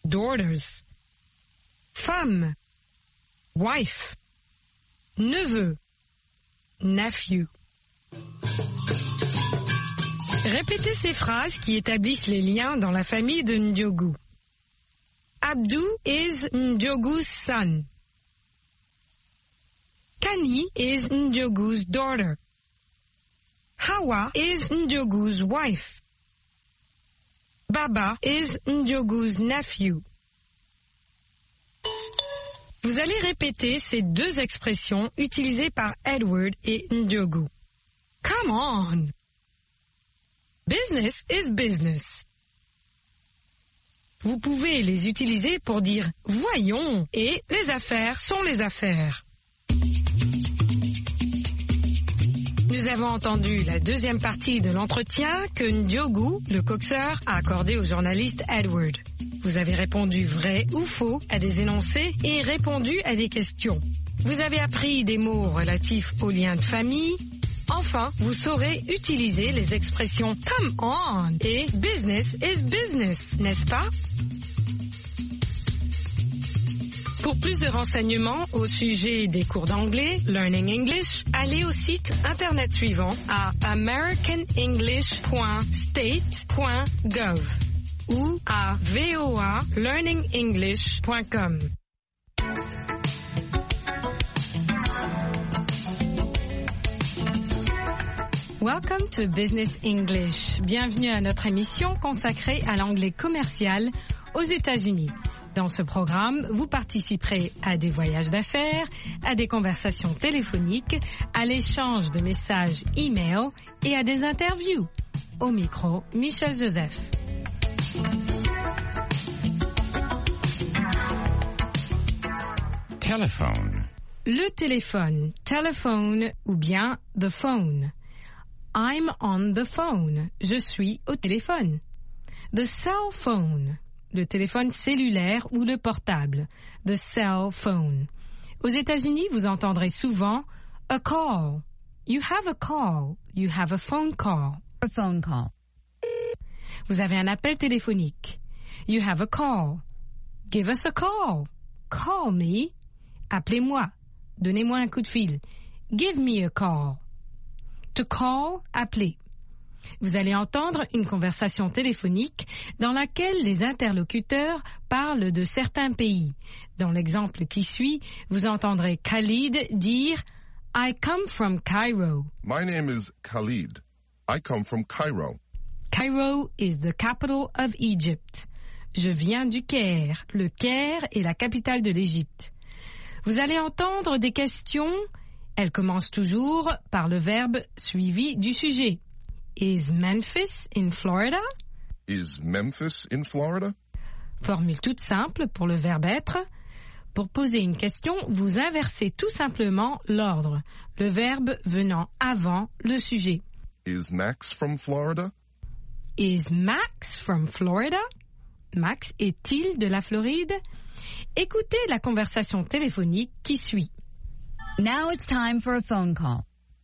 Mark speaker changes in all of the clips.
Speaker 1: daughters. Femme, wife. Neveu, nephew. Répétez ces phrases qui établissent les liens dans la famille de Ndiogu. Abdou is Ndiogu's son. Kani is Ndiogu's daughter. Hawa is Ndiogu's wife. Baba is Ndiogu's nephew. Vous allez répéter ces deux expressions utilisées par Edward et Ndiogu. Come on! Business is business. Vous pouvez les utiliser pour dire « voyons » et « les affaires sont les affaires ». Nous avons entendu la deuxième partie de l'entretien que Ndiogu, le coxeur, a accordé au journaliste Edward. Vous avez répondu vrai ou faux à des énoncés et répondu à des questions. Vous avez appris des mots relatifs aux liens de famille. Enfin, vous saurez utiliser les expressions « come on » et « business is business », n'est-ce pas? Pour plus de renseignements au sujet des cours d'anglais, Learning English, allez au site internet suivant à americanenglish.state.gov ou à voalearningenglish.com. Welcome to Business English. Bienvenue à notre émission consacrée à l'anglais commercial aux États-Unis. Dans ce programme, vous participerez à des voyages d'affaires, à des conversations téléphoniques, à l'échange de messages e-mail et à des interviews. Au micro, Michel Joseph.
Speaker 2: Telephone.
Speaker 1: Le téléphone, telephone ou bien the phone. I'm on the phone. Je suis au téléphone. The cell phone. Le téléphone cellulaire ou le portable. The cell phone. Aux États-Unis, vous entendrez souvent a call. You have a call. You have a phone call.
Speaker 3: A phone call.
Speaker 1: Vous avez un appel téléphonique. You have a call. Give us a call. Call me. Appelez-moi. Donnez-moi un coup de fil. Give me a call. To call, appeler. Vous allez entendre une conversation téléphonique dans laquelle les interlocuteurs parlent de certains pays. Dans l'exemple qui suit, vous entendrez Khalid dire « I come from Cairo ».
Speaker 4: My name is Khalid. I come from Cairo.
Speaker 1: Cairo is the capital of Egypt. Je viens du Caire. Le Caire est la capitale de l'Égypte. Vous allez entendre des questions. Elles commencent toujours par le verbe suivi du sujet. Is Memphis in Florida?
Speaker 4: Is Memphis in Florida?
Speaker 1: Formule toute simple pour le verbe être. Pour poser une question, vous inversez tout simplement l'ordre, le verbe venant avant le sujet.
Speaker 4: Is Max from Florida?
Speaker 1: Is Max from Florida? Max est-il de la Floride? Écoutez la conversation téléphonique qui suit.
Speaker 3: Now it's time for a phone call.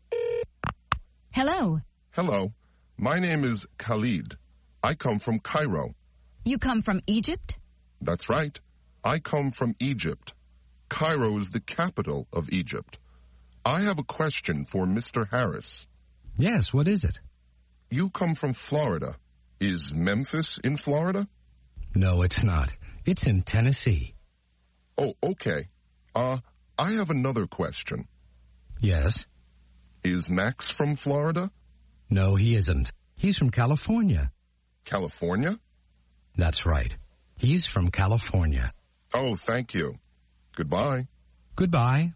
Speaker 3: Hello.
Speaker 4: Hello. My name is Khalid. I come from Cairo.
Speaker 3: You come from Egypt?
Speaker 4: That's right. I come from Egypt. Cairo is the capital of Egypt. I have a question for Mr. Harris.
Speaker 2: Yes, what is it?
Speaker 4: You come from Florida. Is Memphis in Florida?
Speaker 2: No, it's not. It's in Tennessee.
Speaker 4: Oh, okay. I have another question.
Speaker 2: Yes?
Speaker 4: Is Max from Florida?
Speaker 2: No, he isn't. He's from California.
Speaker 4: California?
Speaker 2: That's right. He's from California.
Speaker 4: Oh, thank you. Goodbye.
Speaker 2: Goodbye.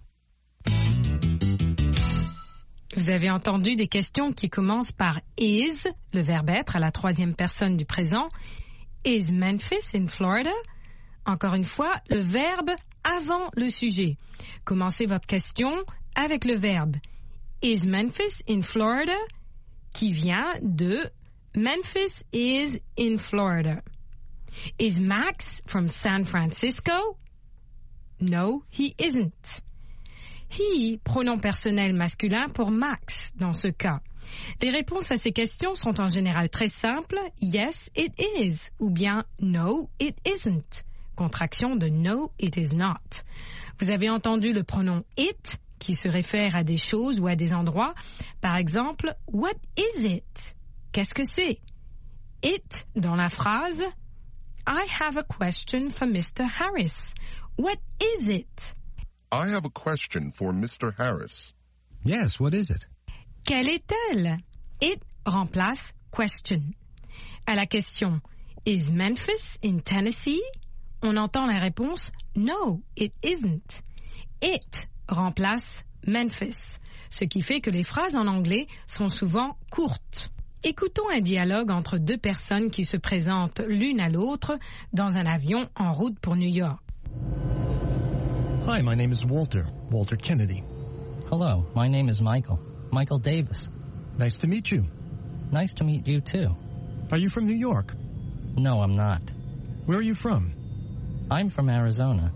Speaker 1: Vous avez entendu des questions qui commencent par is, le verbe être à la troisième personne du présent. Is Memphis in Florida? Encore une fois, le verbe avant le sujet. Commencez votre question avec le verbe Is Memphis in Florida? Qui vient de Memphis is in Florida. Is Max from San Francisco? No, he isn't. He, pronom personnel masculin pour Max dans ce cas. Les réponses à ces questions sont en général très simples. Yes, it is. Ou bien no, it isn't. contraction de no, it is not. Vous avez entendu le pronom it, qui se réfère à des choses ou à des endroits. Par exemple, what is it? Qu'est-ce que c'est? It, dans la phrase, I have a question for Mr. Harris. What is it?
Speaker 4: I have a question for Mr. Harris.
Speaker 2: Yes, what is it?
Speaker 1: Quelle est-elle? It remplace question. À la question Is Memphis in Tennessee? On entend la réponse No, it isn't. It remplace Memphis, ce qui fait que les phrases en anglais sont souvent courtes. Écoutons un dialogue entre deux personnes qui se présentent l'une à l'autre dans un avion en route pour New York.
Speaker 5: Hi, my name is Walter Kennedy.
Speaker 6: Hello, my name is Michael Davis.
Speaker 5: Nice to meet you.
Speaker 6: Nice to meet you too.
Speaker 5: Are you from New York?
Speaker 6: No, I'm not.
Speaker 5: Where are you from?
Speaker 6: I'm from Arizona.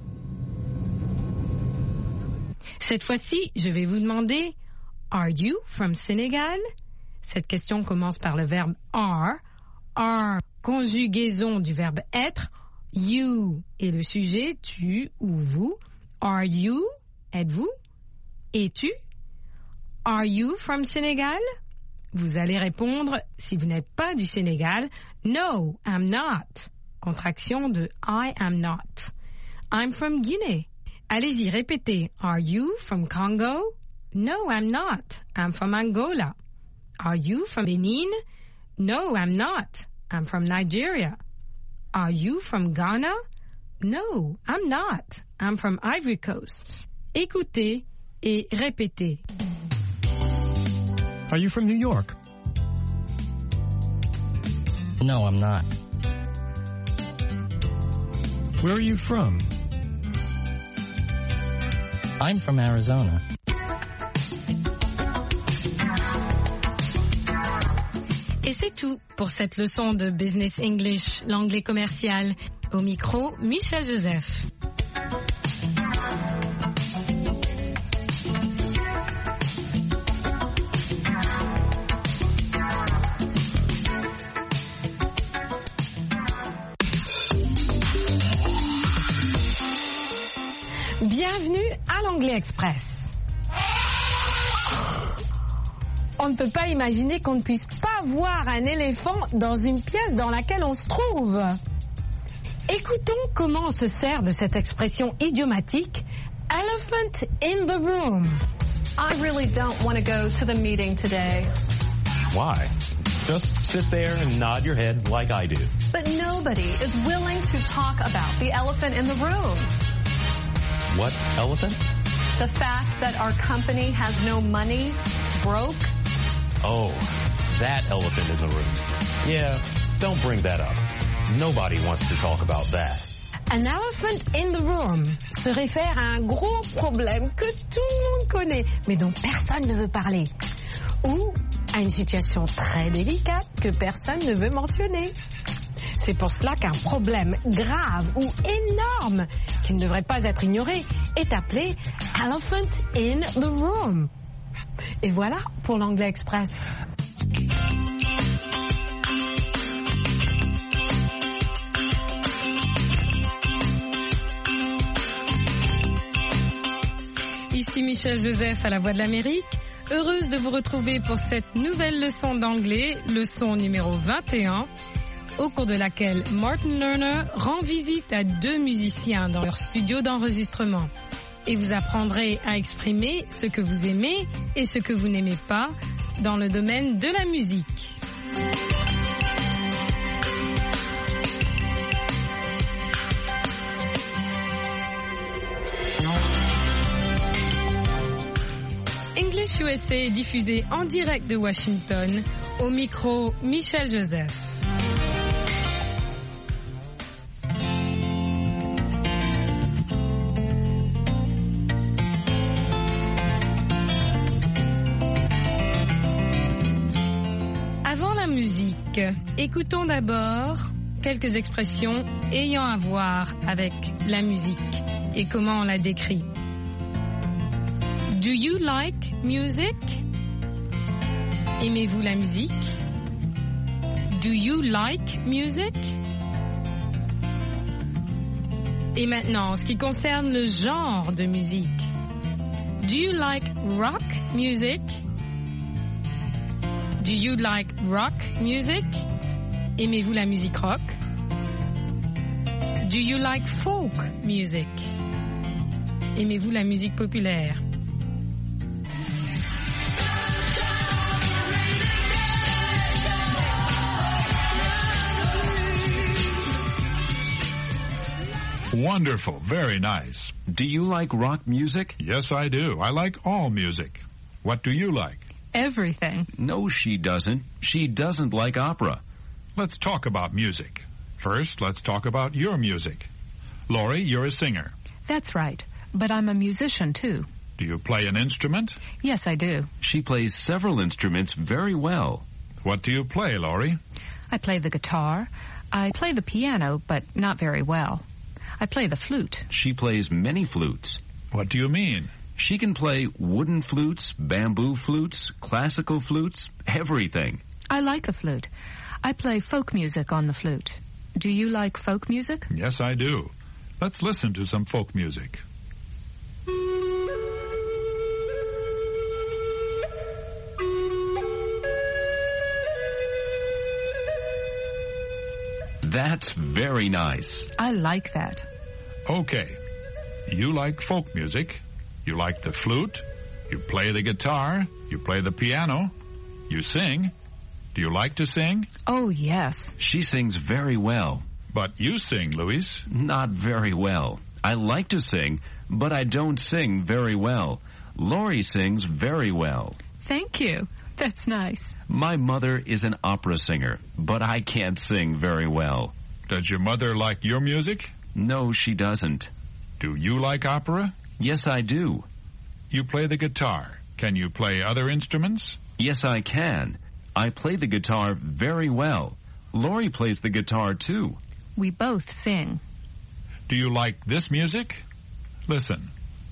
Speaker 1: Cette fois-ci, je vais vous demander Are you from Senegal? Cette question commence par le verbe are, conjugaison du verbe être, you est le sujet, tu ou vous. Are you? Êtes-vous? Es-tu? Are you from Senegal? Vous allez répondre, si vous n'êtes pas du Sénégal, No, I'm not. Contraction de I am not. I'm from Guinée. Allez-y, répétez. Are you from Congo? No, I'm not. I'm from Angola. Are you from Benin? No, I'm not. I'm from Nigeria. Are you from Ghana? No, I'm not. I'm from Ivory Coast. Écoutez et répétez.
Speaker 5: Are you from New York?
Speaker 6: No, I'm not.
Speaker 5: Where are you from?
Speaker 6: I'm from Arizona.
Speaker 1: Et c'est tout pour cette leçon de Business English, l'anglais commercial. Au micro, Michel Joseph. Bienvenue à l'Anglais Express. On ne peut pas imaginer qu'on ne puisse pas voir un éléphant dans une pièce dans laquelle on se trouve. Écoutons comment on se sert de cette expression idiomatique « elephant in the room ».
Speaker 7: I really don't want to go to the meeting today.
Speaker 8: Why? Just sit there and nod your head like I do.
Speaker 7: But nobody is willing to talk about the elephant in the room.
Speaker 8: What elephant?
Speaker 7: The fact that our company has no money, broke.
Speaker 8: Oh, that elephant in the room. Yeah, don't bring that up. Nobody wants to talk about that.
Speaker 1: An elephant in the room se réfère à un gros problème que tout le monde connaît, mais dont personne ne veut parler. Ou à une situation très délicate que personne ne veut mentionner. C'est pour cela qu'un problème grave ou énorme, qui ne devrait pas être ignoré, est appelé elephant in the room. Et voilà pour l'Anglais Express. Ici Michel Joseph à la Voix de l'Amérique. Heureuse de vous retrouver pour cette nouvelle leçon d'anglais, leçon numéro 21. Au cours de laquelle Martin Lerner rend visite à deux musiciens dans leur studio d'enregistrement. Et vous apprendrez à exprimer ce que vous aimez et ce que vous n'aimez pas dans le domaine de la musique. English USA est diffusé en direct de Washington. Au micro, Michel Joseph. Musique. Écoutons d'abord quelques expressions ayant à voir avec la musique et comment on la décrit. Do you like music? Aimez-vous la musique? Do you like music? Et maintenant, en ce qui concerne le genre de musique. Do you like rock music? Do you like rock music? Aimez-vous la musique rock? Do you like folk music? Aimez-vous la musique populaire?
Speaker 9: Wonderful. Very nice.
Speaker 10: Do you like rock music?
Speaker 9: Yes, I do. I like all music. What do you like?
Speaker 7: Everything.
Speaker 10: No, she doesn't. She doesn't like opera.
Speaker 9: Let's talk about music. First, let's talk about your music. Laurie, you're a singer.
Speaker 7: That's right. But I'm a musician, too.
Speaker 9: Do you play an instrument?
Speaker 7: Yes, I do.
Speaker 10: She plays several instruments very well.
Speaker 9: What do you play, Laurie?
Speaker 7: I play the guitar. I play the piano, but not very well. I play the flute.
Speaker 10: She plays many flutes.
Speaker 9: What do you mean?
Speaker 10: She can play wooden flutes, bamboo flutes, classical flutes, everything.
Speaker 7: I like the flute. I play folk music on the flute. Do you like folk music?
Speaker 9: Yes, I do. Let's listen to some folk music.
Speaker 10: That's very nice.
Speaker 7: I like that.
Speaker 9: Okay. You like folk music. You like the flute. You play the guitar. You play the piano. You sing. Do you like to sing?
Speaker 7: Oh, yes.
Speaker 10: She sings very well.
Speaker 9: But you sing, Luis.
Speaker 10: Not very well. I like to sing, but I don't sing very well. Laurie sings very well.
Speaker 7: Thank you. That's nice.
Speaker 10: My mother is an opera singer, but I can't sing very well.
Speaker 9: Does your mother like your music?
Speaker 10: No, she doesn't.
Speaker 9: Do you like opera?
Speaker 10: Yes, I do.
Speaker 9: You play the guitar. Can you play other instruments?
Speaker 10: Yes, I can. I play the guitar very well. Laurie plays the guitar, too.
Speaker 7: We both sing.
Speaker 9: Do you like this music? Listen.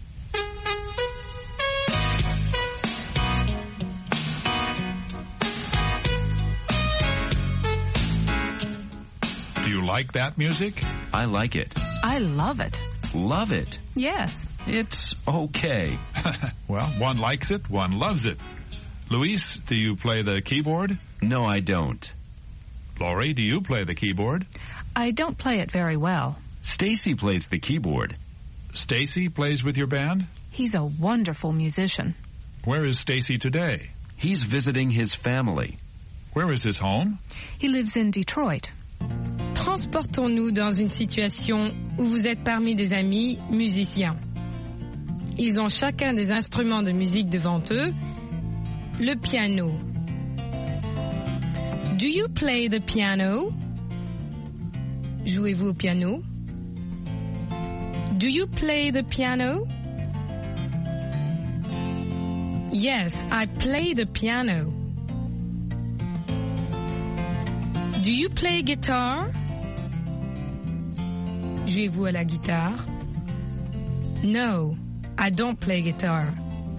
Speaker 9: Do you like that music?
Speaker 10: I like it.
Speaker 7: I love it.
Speaker 10: Love it?
Speaker 7: Yes.
Speaker 10: It's okay.
Speaker 9: Well, one likes it, one loves it. Luis, do you play the keyboard?
Speaker 10: No, I don't.
Speaker 9: Laurie, do you play the keyboard?
Speaker 7: I don't play it very well.
Speaker 10: Stacy plays the keyboard.
Speaker 9: Stacy plays with your band?
Speaker 7: He's a wonderful musician.
Speaker 9: Where is Stacy today?
Speaker 10: He's visiting his family.
Speaker 9: Where is his home?
Speaker 7: He lives in Detroit.
Speaker 1: Transportons-nous dans une situation où vous êtes parmi des amis musiciens. Ils ont chacun des instruments de musique devant eux. Le piano. Do you play the piano? Jouez-vous au piano? Do you play the piano? Yes, I play the piano. Do you play guitar? Jouez-vous à la guitare? No, I don't play guitar.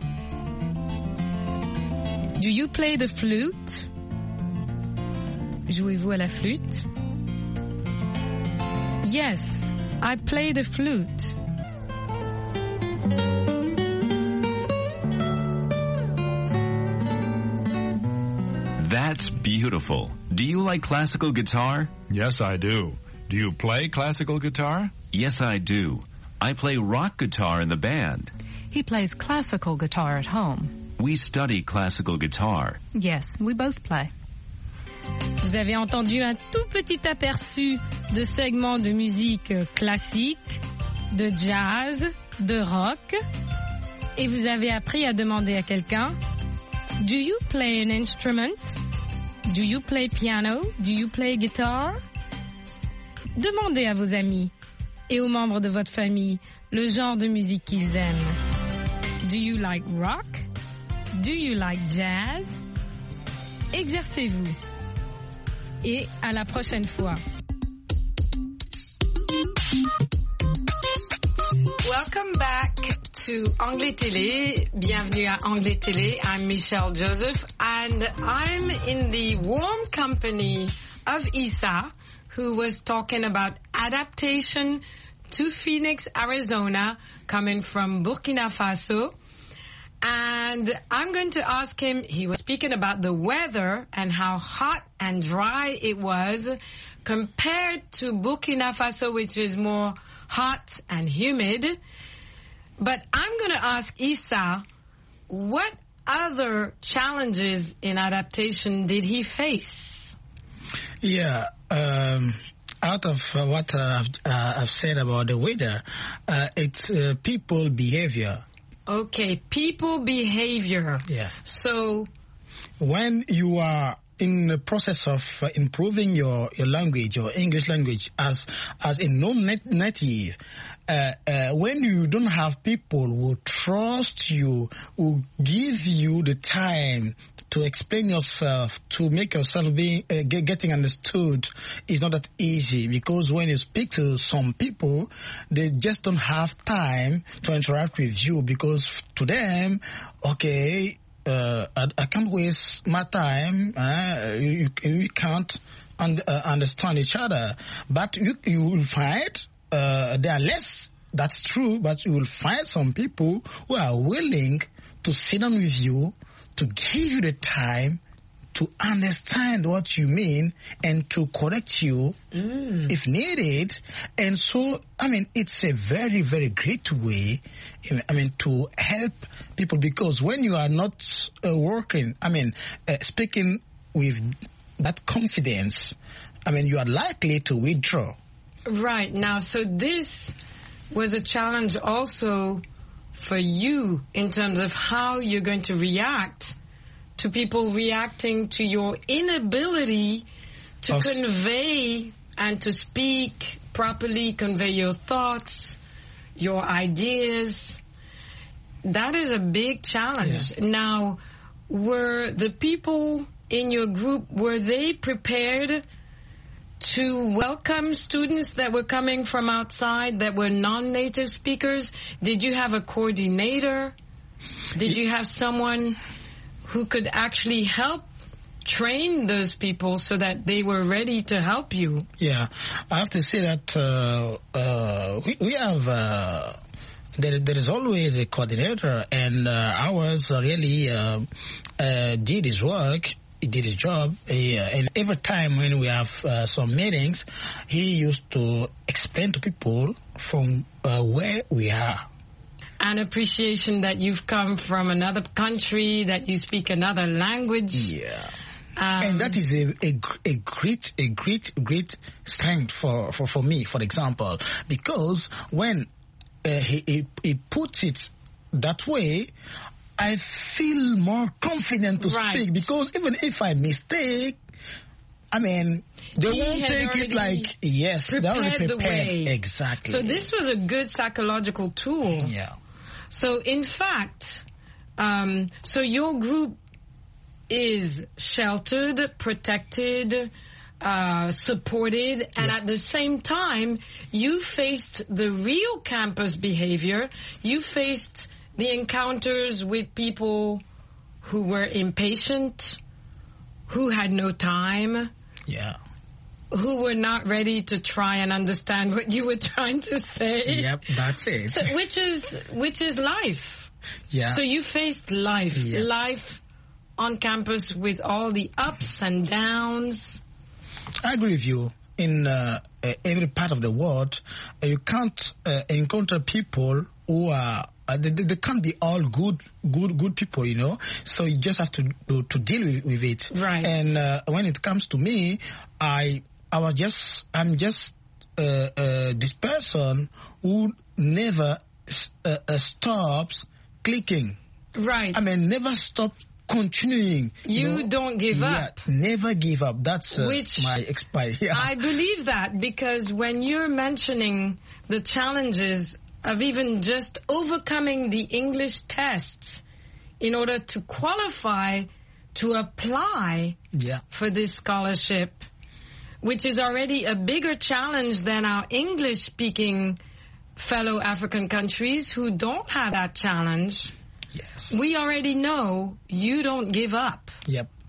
Speaker 1: Do you play the flute? Jouez-vous à la flûte? Yes, I play the flute.
Speaker 10: That's beautiful. Do you like classical guitar?
Speaker 9: Yes, I do. Do you play classical guitar?
Speaker 10: Yes, I do. I play rock guitar in the band.
Speaker 7: He plays classical guitar at home.
Speaker 10: We study classical guitar.
Speaker 7: Yes, we both play.
Speaker 1: Vous avez entendu un tout petit aperçu de segments de musique classique, de jazz, de rock. Et vous avez appris à demander à quelqu'un, do you play an instrument? Do you play piano? Do you play guitar? Demandez à vos amis et aux membres de votre famille le genre de musique qu'ils aiment. Do you like rock? Do you like jazz? Exercez-vous. Et à la prochaine fois. Welcome back to Anglais Télé. Bienvenue à Anglais Télé. I'm Michelle Joseph and I'm in the warm company of Isa, who was talking about adaptation to Phoenix, Arizona, coming from Burkina Faso. And I'm going to ask him, he was speaking about the weather and how hot and dry it was compared to Burkina Faso, which is more hot and humid. But I'm going to ask Issa, what other challenges in adaptation did he face?
Speaker 11: Yeah, out of what I've said about the weather, it's people behavior.
Speaker 1: Okay, people behavior.
Speaker 11: Yeah.
Speaker 1: So,
Speaker 11: when you are in the process of improving your language, your English language, as a non-native, when you don't have people who trust you, who give you the time to explain yourself, to make yourself getting understood, is not that easy, because when you speak to some people, they just don't have time to interact with you, because to them, okay, I can't waste my time. You can't understand each other. But you will find there are less. That's true. But you will find some people who are willing to sit down with you, to give you the time to understand what you mean and to correct you if needed. And so, I mean, it's a very, very great way, to help people, because when you are not speaking with that confidence, you are likely to withdraw.
Speaker 1: Right. Now, so this was a challenge also for you in terms of how you're going to react to people reacting to your inability to convey and to speak properly, convey your thoughts, your ideas. That is a big challenge. Yeah. Now, were the people in your group, were they prepared to welcome students that were coming from outside that were non-native speakers? Did you have a coordinator? Did you have someone who could actually help train those people so that they were ready to help you?
Speaker 11: Yeah, I have to say that we have, there is always a coordinator, and ours really did his work. He did his job, and every time when we have some meetings, he used to explain to people from where we are.
Speaker 1: An appreciation that you've come from another country, that you speak another language.
Speaker 11: Yeah. And that is a great strength for me, for example, because when he puts it that way, I feel more confident to speak, because even if I mistake, they won't take it like, yes, they already prepared. Exactly.
Speaker 1: So this was a good psychological tool.
Speaker 11: Yeah.
Speaker 1: So in fact, so your group is sheltered, protected, supported, and at the same time, you faced the real campus behavior. You faced the encounters with people who were impatient, who had no time.
Speaker 11: Yeah.
Speaker 1: Who were not ready to try and understand what you were trying to say.
Speaker 11: Yep, that's it.
Speaker 1: So, which is life.
Speaker 11: Yeah.
Speaker 1: So you faced life. Yeah. Life on campus with all the ups and downs.
Speaker 11: I agree with you. In every part of the world, you can't encounter people who are they can't be all good people, you know. So you just have to deal with it.
Speaker 1: Right.
Speaker 11: And when it comes to me, I'm just this person who never stops clicking.
Speaker 1: Right.
Speaker 11: Never stop continuing.
Speaker 1: You don't give up.
Speaker 11: Never give up. That's my experience. Yeah.
Speaker 1: I believe that, because when you're mentioning the challenges of even just overcoming the English tests in order to qualify to apply for this scholarship, which is already a bigger challenge than our English-speaking fellow African countries who don't have that challenge.
Speaker 11: Yes.
Speaker 1: We already know you don't give up.
Speaker 11: Yep.